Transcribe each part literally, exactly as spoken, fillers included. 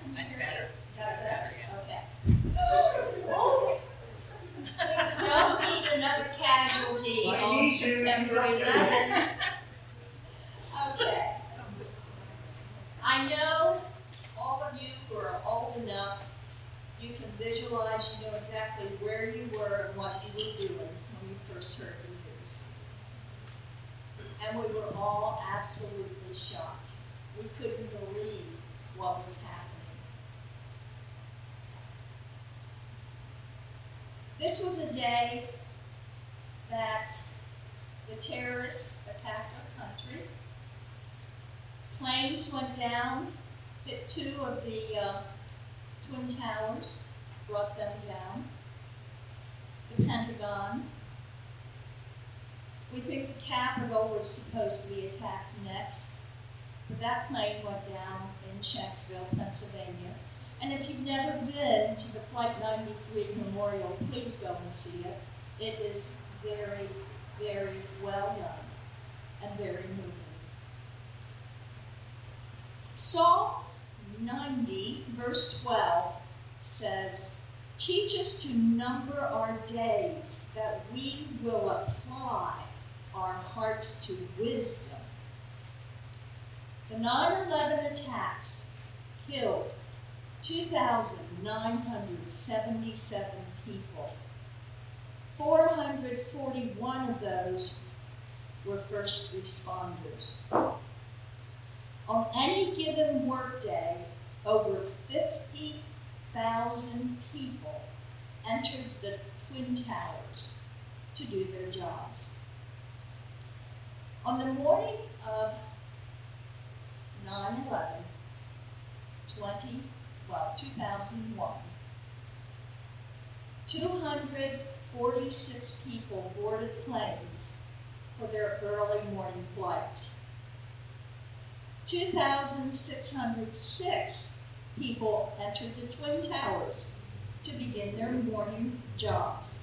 That's better. That's better, yes. Okay. We don't need another casualty I on need you. September eleventh. Okay. I know all of you who are old enough, you can visualize, you know exactly where you were and what you were doing when you first heard the news. And we were all absolutely shocked. We couldn't believe what was happening. This was a day that the terrorists attacked our country. Planes went down, hit two of the uh, Twin Towers, brought them down. The Pentagon. We think the Capitol was supposed to be attacked next, but that plane went down in Shanksville, Pennsylvania. And if you've never been to the Flight ninety-three Memorial, please go and see it. It is very, very well done and very moving. Psalm ninety, verse twelve says, "Teach us to number our days, that we will apply our hearts to wisdom." The nine eleven attacks killed two thousand nine hundred seventy-seven people. four hundred forty-one of those were first responders. On any given workday, over fifty thousand people entered the Twin Towers to do their jobs. On the morning of nine eleven, twenty, well, two thousand one, two hundred forty-six people boarded planes for their early morning flights. two thousand six hundred six people entered the Twin Towers to begin their morning jobs.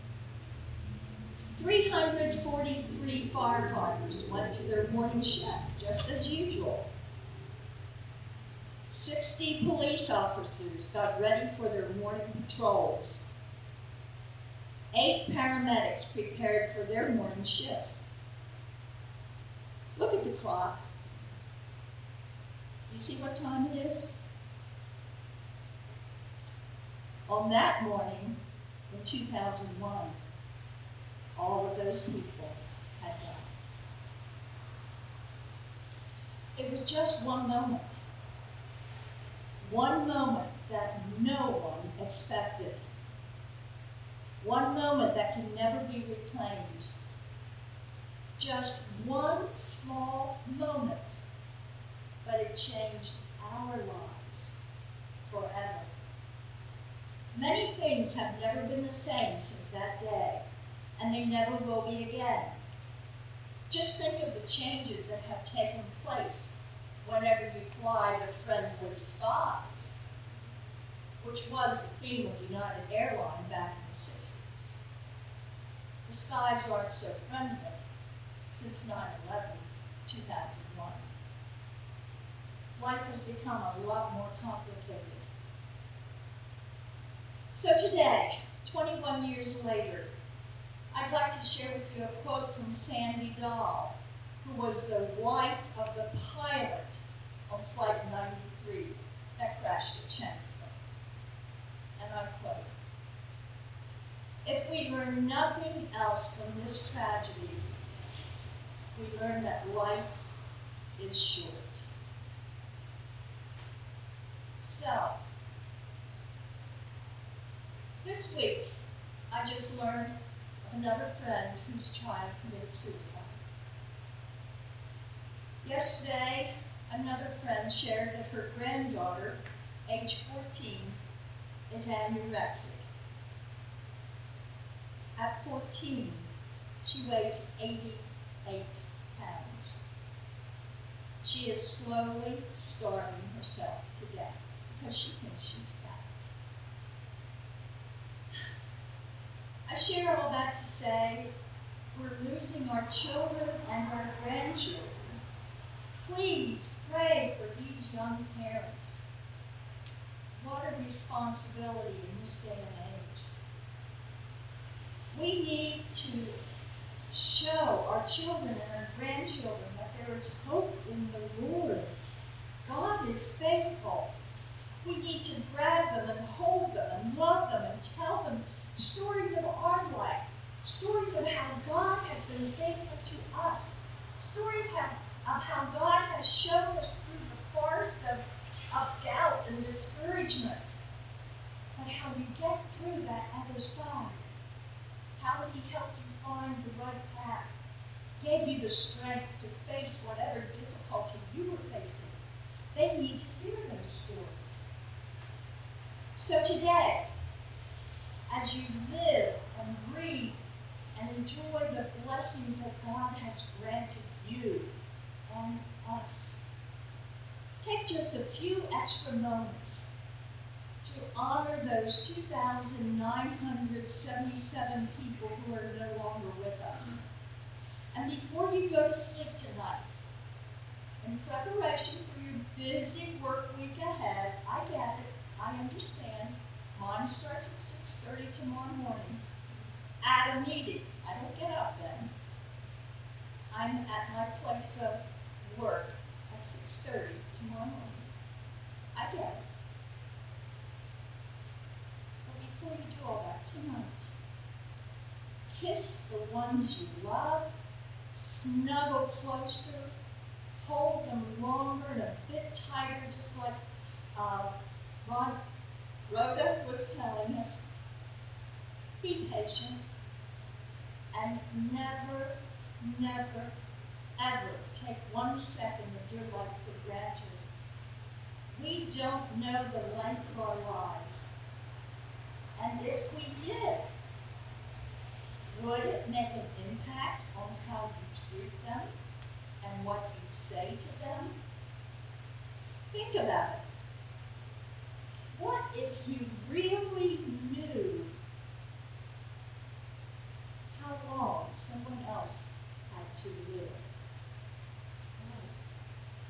three hundred forty-three firefighters went to their morning shift, just as usual. sixty police officers got ready for their morning patrols. Eight paramedics prepared for their morning shift. Look at the clock. You see what time it is? On that morning in two thousand one, all of those people had died. It was just one moment. One moment that no one expected. One moment that can never be reclaimed. Just one small moment, but it changed our lives forever. Many things have never been the same since that day, and they never will be again. Just think of the changes that have taken place whenever you fly the friendly skies, which was the theme of United Airlines back in the sixties. The skies aren't so friendly since nine eleven, two thousand one. Life has become a lot more complicated. So today, twenty-one years later, I'd like to share with you a quote from Sandy Dahl, who was the wife of the pilot on Flight ninety-three that crashed at Shanksville. And I quote, "If we learn nothing else from this tragedy, we learn that life is short." So, this week, I just learned of another friend whose child committed suicide. Yesterday, another friend shared that her granddaughter, age fourteen, is anorexic. At fourteen, she weighs eighty-eight pounds. She is slowly starving herself to death because she thinks she's fat. I share all that to say we're losing our children and our grandchildren. Please pray for these young parents. What a responsibility in this day and age. We need to show our children and our grandchildren that there is hope in the Lord. God is faithful. We need to grab them and hold them and love them and tell them stories of our life, stories of how God has been faithful to us, stories of, of how God has shown us through the forest of, of doubt and discouragement, but how we get through that other side. How He helped you find the right path, gave you the strength to face whatever difficulty you were facing. They need to hear those stories. So today, as you live and breathe and enjoy the blessings that God has granted you and us, take just a few extra moments to honor those two thousand nine hundred seventy-seven people who are no longer with us. And before you go to sleep tonight, in preparation for your busy work week ahead, I get it, I understand. Mine starts at six thirty tomorrow morning at a meeting. I don't get up then. I'm at my place of work at six thirty tomorrow morning. I get it. But before you do all that tonight, kiss the ones you love, snuggle closer, hold them longer and a bit tighter, just like uh, Rod, Rhoda was telling us. Be patient and never, never, ever take one second of your life for granted. We don't know the length of our lives. And if we did, would it make an impact on how you treat them and what you say to them? Think about it.